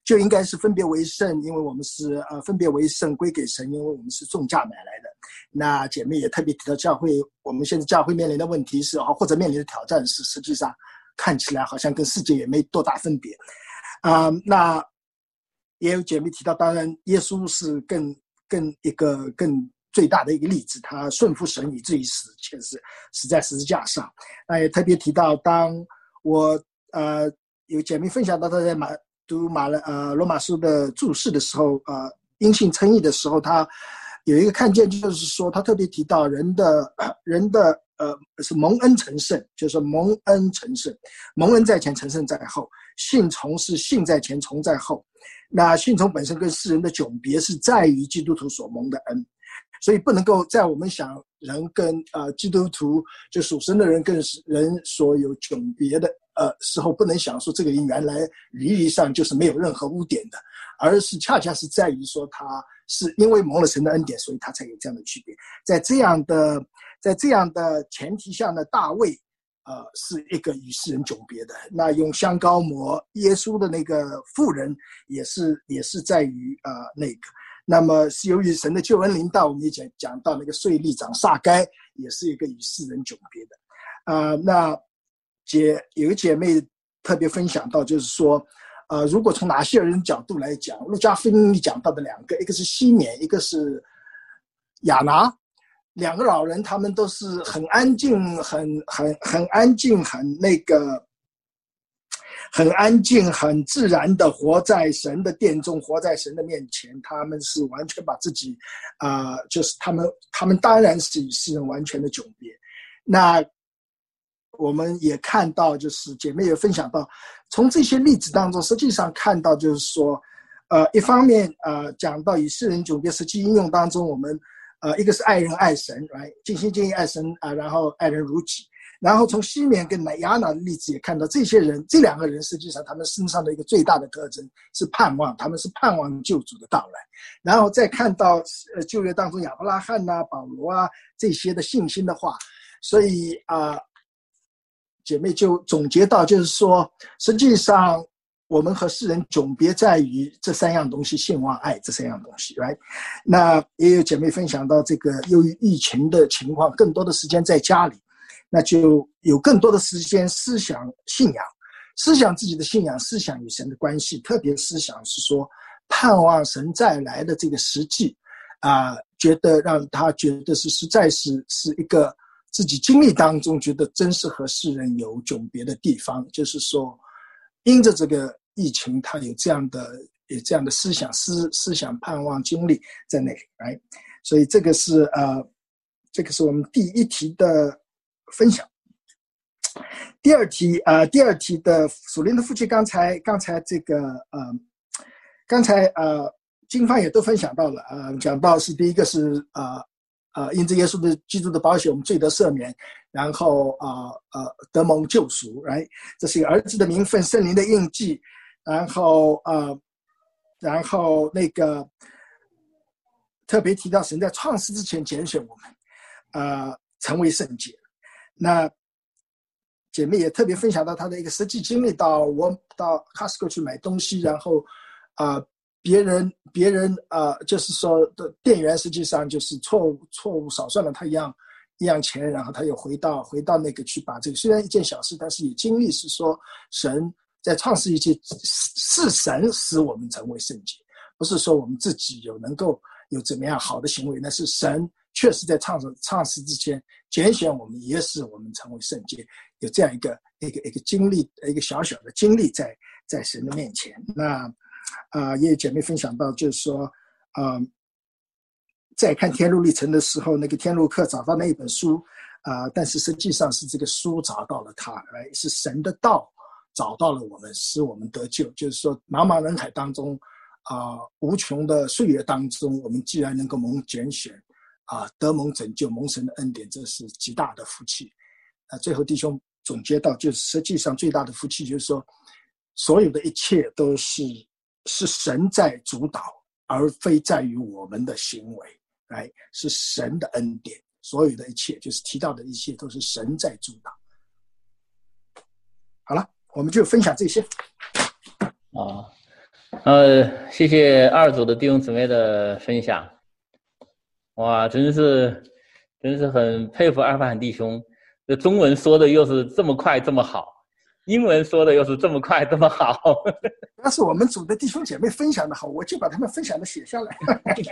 就应该是分别为圣，因为我们是呃分别为圣归给神，因为我们是重价买来的。那姐妹也特别提到教会，我们现在教会面临的问题是，或者面临的挑战是，实际上看起来好像跟世界也没多大分别。啊、呃，那也有姐妹提到，当然耶稣是更更一个更最大的一个例子，他顺服神以至于死，确实死在十字架上。那也特别提到，当我呃有姐妹分享到他在马读马了呃罗马书的注释的时候，呃因信称义的时候，他有一个看见，就是说他特别提到人的人的呃是蒙恩成圣，就是说蒙恩成圣，蒙恩在前，成圣在后。信从是信在前，从在后。那信从本身跟世人的迥别是在于基督徒所蒙的恩，所以不能够在我们想人跟呃基督徒就属神的人跟人所有迥别的呃时候，不能想说这个人原来履历上就是没有任何污点的，而是恰恰是在于说他是因为蒙了神的恩典，所以他才有这样的区别。在这样的在这样的前提下呢，大卫呃，是一个与世人迥别的。那用香膏抹耶稣的那个妇人，也是也是在于呃那个。那么是由于神的救恩临到，我们也讲讲到那个税吏长撒该，也是一个与世人迥别的。啊、呃，那姐有个姐妹特别分享到，就是说，呃，如果从拿西尔人角度来讲，路加福音里讲到的两个，一个是西缅，一个是亚拿。两个老人，他们都是很安静，很很很安静，很那个，很安静，很自然的活在神的殿中，活在神的面前。他们是完全把自己，啊、呃，就是他们，他们当然是与世人完全的迥别。那我们也看到，就是姐妹也分享到，从这些例子当中，实际上看到就是说，呃，一方面，呃，讲到与世人迥别，实际应用当中，我们。呃，一个是爱人爱神，来尽心尽意爱神啊、呃，然后爱人如己。然后从西缅跟亚拿的例子也看到，这些人，这两个人实际上他们身上的一个最大的特征是盼望，他们是盼望救主的到来。然后再看到呃旧约当中亚伯拉罕呐、啊、保罗啊这些的信心的话，所以啊、呃，姐妹就总结到，就是说，实际上。我们和世人迥别在于这三样东西，信望爱这三样东西 right？ 那也有姐妹分享到这个由于疫情的情况，更多的时间在家里，那就有更多的时间思想信仰，思想自己的信仰，思想与神的关系，特别思想是说盼望神再来的这个实际啊、呃，觉得让他觉得是实在是是一个自己经历当中觉得真是和世人有迥别的地方，就是说因着这个疫情，他有这样的有这样的思想思思想盼望经历在那里，来，所以这个是呃，这个是我们第一题的分享。第二题呃，第二题的属灵的夫妻，刚才刚才这个呃，刚才呃，经方也都分享到了，呃，讲到是第一个是呃。呃，因着耶稣的基督的宝血，我们罪得赦免，然后啊 呃, 呃得蒙救赎，来，这是一个儿子的名分，圣灵的印记，然后呃，然后那个特别提到神在创世之前拣选我们，呃，成为圣洁。那姐妹也特别分享到她的一个实际经历，到我到 Costco 去买东西，然后啊。呃别人别人呃，就是说的店员实际上就是错误错误少算了他一样一样钱，然后他又回到回到那个去把这个，虽然一件小事，但是也经历是说神在创世一切是神使我们成为圣洁，不是说我们自己有能够有怎么样好的行为，那是神确实在创世创世之前拣选我们，也使我们成为圣洁，有这样一个一个一个经历，一个小小的经历在在神的面前。那啊、呃，也有姐妹分享到，就是说，呃，在看天路历程的时候，那个天路客找到那一本书，啊、呃，但是实际上是这个书找到了他，来是神的道找到了我们，使我们得救。就是说，茫茫人海当中，啊、呃，无穷的岁月当中，我们既然能够蒙拣选，啊、呃，得蒙拯救，蒙神的恩典，这是极大的福气。啊、呃，最后弟兄总结到，就是实际上最大的福气，就是说，所有的一切都是。是神在主导，而非在于我们的行为，来是神的恩典，所有的一切就是提到的一切都是神在主导。好了，我们就分享这些。 啊， 呃，谢谢二组的弟兄姊妹的分享。哇，真是，真是很佩服阿凡弟兄，这中文说的又是这么快这么好，英文说的又是这么快这么好。 要是我们组的弟兄姐妹分享的好，我就把他们分享的写下来。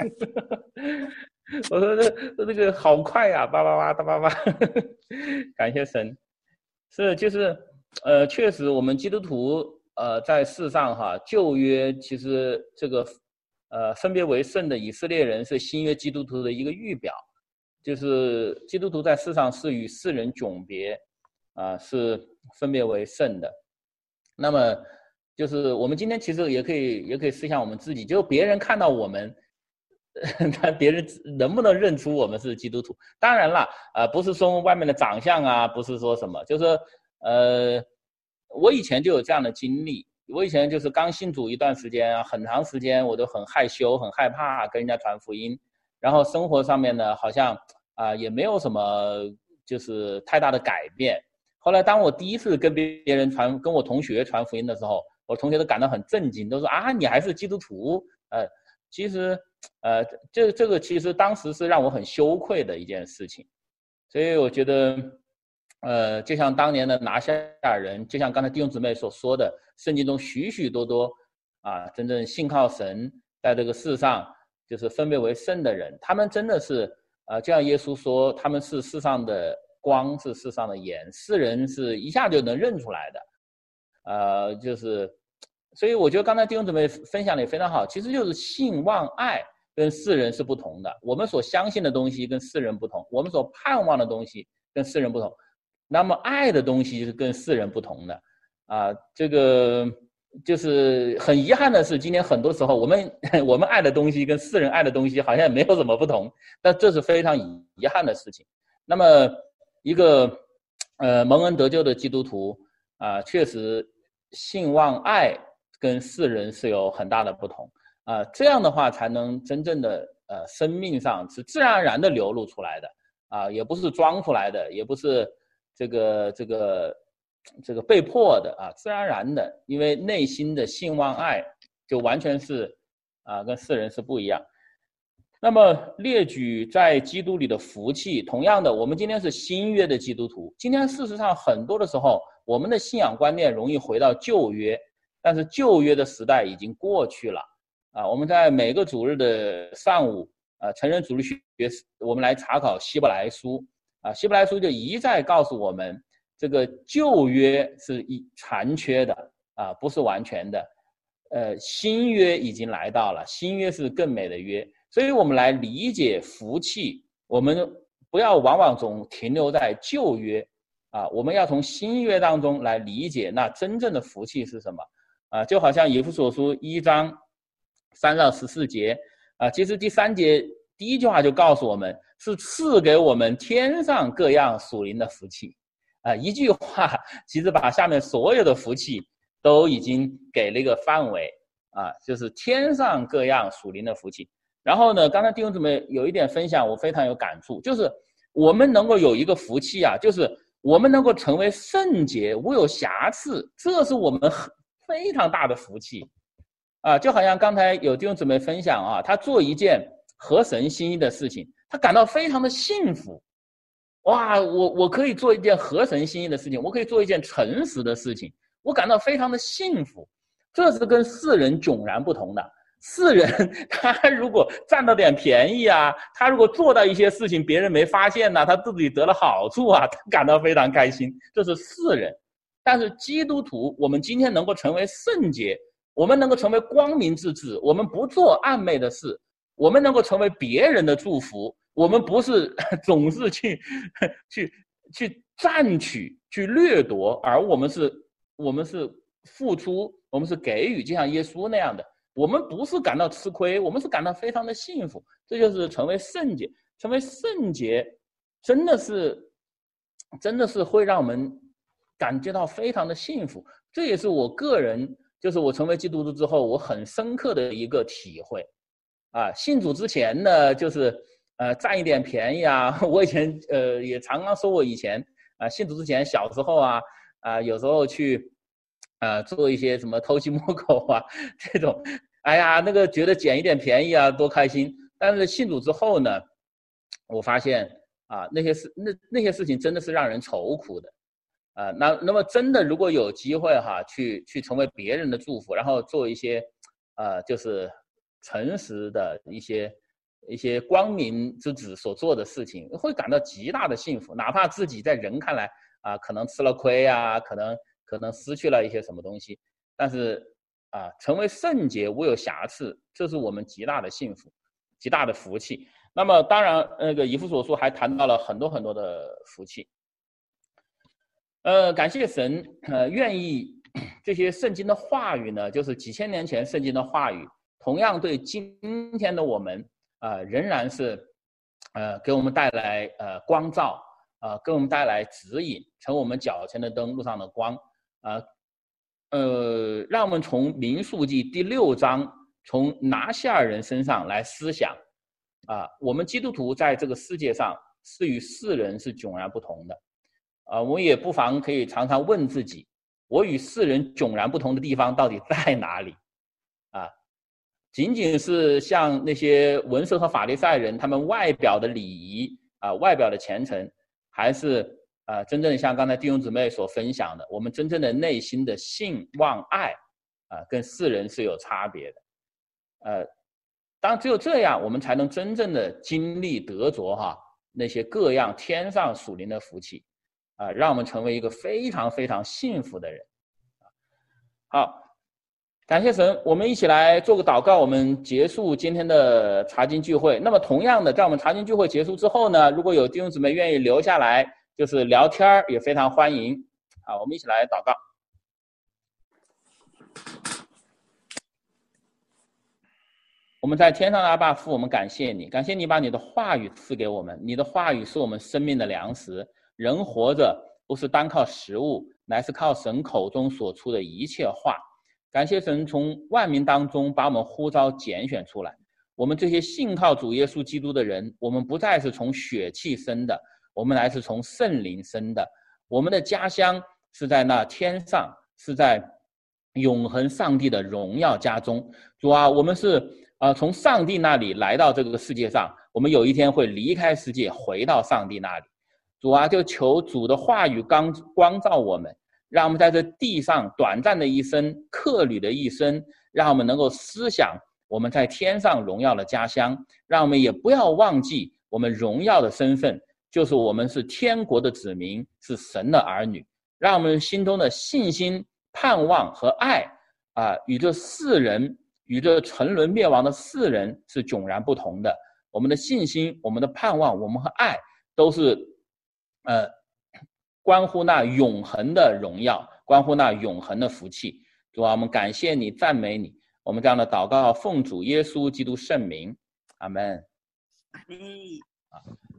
我说这这个好快呀、啊，叭叭叭哒叭叭，感谢神。是，就是呃，确实我们基督徒呃在世上哈，旧约其实这个呃分别为圣的以色列人是新约基督徒的一个预表，就是基督徒在世上是与世人迥别啊、呃，是分别为圣的。那么就是我们今天其实也可以也可以思想我们自己，就别人看到我们。那别人能不能认出我们是基督徒？当然了，呃，不是说外面的长相啊，不是说什么，就是说，呃，我以前就有这样的经历。我以前就是刚信主一段时间啊，很长时间我都很害羞、很害怕跟人家传福音，然后生活上面呢，好像啊、呃、也没有什么就是太大的改变。后来当我第一次跟别人传，跟我同学传福音的时候，我同学都感到很震惊，都说啊，你还是基督徒？呃，其实。呃，这这个其实当时是让我很羞愧的一件事情，所以我觉得，呃，就像当年的拿撒勒人，就像刚才弟兄姊妹所说的，圣经中许许多多啊，真正信靠神，在这个世上就是分别为圣的人，他们真的是，呃，就像耶稣说，他们是世上的光，是世上的盐，世人是一下就能认出来的，呃，就是，所以我觉得刚才弟兄姊妹分享的也非常好，其实就是信望爱。跟世人是不同的，我们所相信的东西跟世人不同，我们所盼望的东西跟世人不同，那么爱的东西是跟世人不同的啊。这个就是很遗憾的是，今天很多时候我们我们爱的东西跟世人爱的东西好像也没有什么不同，但这是非常遗憾的事情。那么一个呃蒙恩得救的基督徒啊，确实信望爱跟世人是有很大的不同。啊、呃，这样的话才能真正的呃生命上是自然而然的流露出来的啊、呃，也不是装出来的，也不是这个这个这个被迫的啊，自然而然的，因为内心的信望爱就完全是啊、呃、跟世人是不一样。那么列举在基督里的福气，同样的，我们今天是新约的基督徒，今天事实上很多的时候，我们的信仰观念容易回到旧约，但是旧约的时代已经过去了。啊，我们在每个主日的上午，呃，成人主日学，我们来查考希伯来书，啊，希伯来书就一再告诉我们，这个旧约是一残缺的，啊，不是完全的，呃，新约已经来到了，新约是更美的约，所以我们来理解福气，我们不要往往总停留在旧约，啊，我们要从新约当中来理解那真正的福气是什么，啊，就好像以弗所书一章。三到十四节啊，其实第三节第一句话就告诉我们，是赐给我们天上各样属灵的福气啊。一句话，其实把下面所有的福气都已经给了一个范围啊，就是天上各样属灵的福气。然后呢，刚才弟兄姊妹有一点分享，我非常有感触，就是我们能够有一个福气啊，就是我们能够成为圣洁，无有瑕疵，这是我们非常大的福气。啊，就好像刚才有弟兄姊妹分享啊，他做一件合神心意的事情，他感到非常的幸福。哇，我我可以做一件合神心意的事情，我可以做一件诚实的事情，我感到非常的幸福。这是跟世人迥然不同的。世人他如果占到点便宜啊，他如果做到一些事情别人没发现呢、啊，他自己得了好处啊，他感到非常开心。这是世人。但是基督徒，我们今天能够成为圣洁。我们能够成为光明之子，我们不做暗昧的事，我们能够成为别人的祝福，我们不是总是去去去占取、去掠夺，而我们是我们是付出，我们是给予，就像耶稣那样的。我们不是感到吃亏，我们是感到非常的幸福。这就是成为圣洁，成为圣洁，真的是真的是会让我们感觉到非常的幸福。这也是我个人。就是我成为基督徒之后，我很深刻的一个体会，啊，信主之前呢，就是呃占一点便宜啊。我以前呃也常常说，我以前啊、呃、信主之前小时候啊啊、呃、有时候去呃，做一些什么偷鸡摸狗啊这种，哎呀，那个觉得捡一点便宜啊，多开心。但是信主之后呢，我发现啊，那些事那那些事情真的是让人愁苦的。啊，那那么真的如果有机会哈，去去成为别人的祝福，然后做一些呃，就是诚实的一些一些光明之子所做的事情，会感到极大的幸福，哪怕自己在人看来啊，可能吃了亏啊，可能可能失去了一些什么东西，但是啊，成为圣洁无有瑕疵，这是我们极大的幸福，极大的福气。那么当然，那个以弗所书还谈到了很多很多的福气。呃，感谢神，呃，愿意这些圣经的话语呢，就是几千年前圣经的话语，同样对今天的我们，呃，仍然是，呃，给我们带来呃光照，呃，给我们带来指引，成我们脚前的灯，路上的光，呃，呃，让我们从民数记第六章，从拿西尔人身上来思想，啊、呃，我们基督徒在这个世界上是与世人是迥然不同的。啊、呃，我也不妨可以常常问自己，我与世人迥然不同的地方到底在哪里？啊，仅仅是像那些文士和法利赛人他们外表的礼仪啊、呃，外表的虔诚，还是啊、呃，真正像刚才弟兄姊妹所分享的，我们真正的内心的信望爱啊、呃，跟世人是有差别的。呃，当只有这样，我们才能真正的经历得着哈那些各样天上属灵的福气。啊，让我们成为一个非常非常幸福的人。好，感谢神，我们一起来做个祷告，我们结束今天的查经聚会。那么同样的，在我们查经聚会结束之后呢，如果有弟兄姊妹愿意留下来，就是聊天也非常欢迎。好，我们一起来祷告。我们在天上的阿爸父，我们感谢你，感谢你把你的话语赐给我们，你的话语是我们生命的粮食。人活着不是单靠食物，乃是靠神口中所出的一切话。感谢神从万民当中把我们呼召拣选出来，我们这些信靠主耶稣基督的人，我们不再是从血气生的，我们乃是从圣灵生的。我们的家乡是在那天上，是在永恒上帝的荣耀家中。主啊，我们是呃从上帝那里来到这个世界上，我们有一天会离开世界，回到上帝那里。主啊，就求主的话语光光照我们，让我们在这地上短暂的一生、客旅的一生，让我们能够思想我们在天上荣耀的家乡，让我们也不要忘记我们荣耀的身份，就是我们是天国的子民，是神的儿女。让我们心中的信心、盼望和爱啊，与这世人、与这沉沦灭亡的世人是迥然不同的。我们的信心、我们的盼望、我们和爱都是。呃，关乎那永恒的荣耀，关乎那永恒的福气。主啊，我们感谢你，赞美你。我们这样的祷告，奉主耶稣基督圣名，阿们。 阿们。